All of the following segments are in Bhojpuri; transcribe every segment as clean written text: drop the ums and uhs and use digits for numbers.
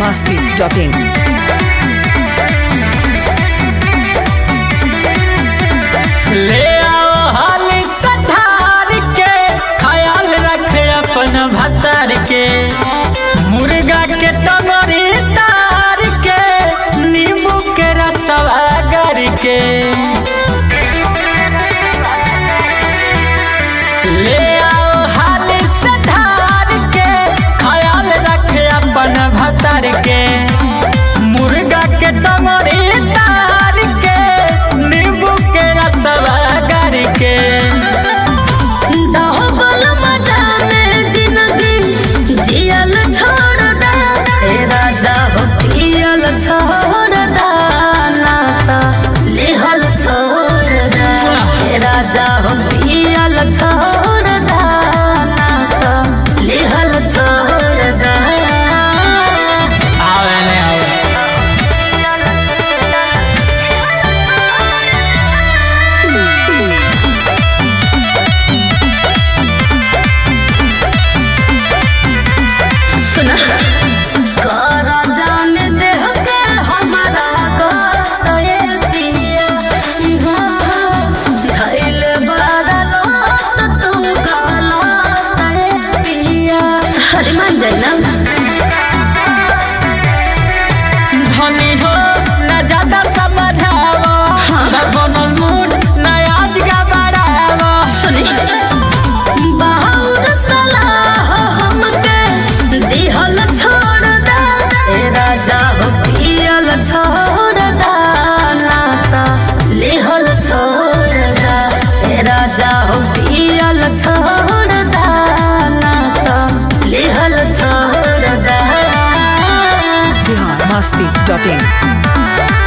biharmasti.in ले आओ हाली सधार के ख्याल रखे अपन भतार के मुर्गा के तंगरी तार के नींबू के रसवा गर के ले आओ हाली सधार के ख्याल रखे अपन भतार के मुर्गा के तंगरी तार के नींबू के रसवा गर के छोड़ दाना लेहल छोड़ दा राजा हो पियल छोड़ दाना लेहल छोड़ दा आवे नहीं आवे सुना धनी हो न ज्यादा समझावो बनल मूड न आज गबड़ावो बहुत सलाह हमके दिहल छोड़ दा राजा हो पियल छोड़ दाना लेहल छोड़ दा राजा हो पियल छोड़ दाना लेहल छोड़ दा biharmasti.in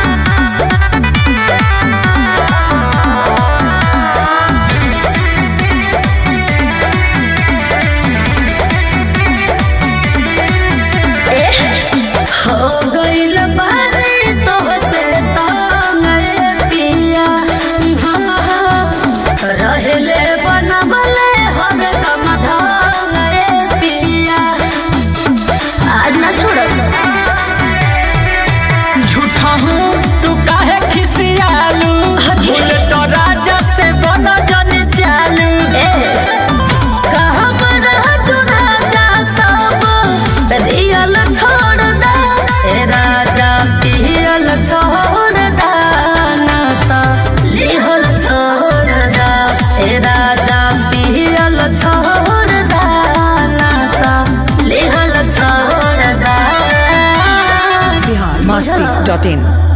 हो गइल बानी तोहसे तांगे पिया रहले बनबले हर दम धांगे पिया आज ना छोड़ झूठा हूँ तू काहे खिसियालू भूल तो राजा से बन जनी चालू कहाँ पर तू राजा सब रियल छोड़ दा राजा पियल छोड़ दाना लिहल छोड़ दा राजा पियल छोड़ दाना लिहल छोड़ दा biharmasti.in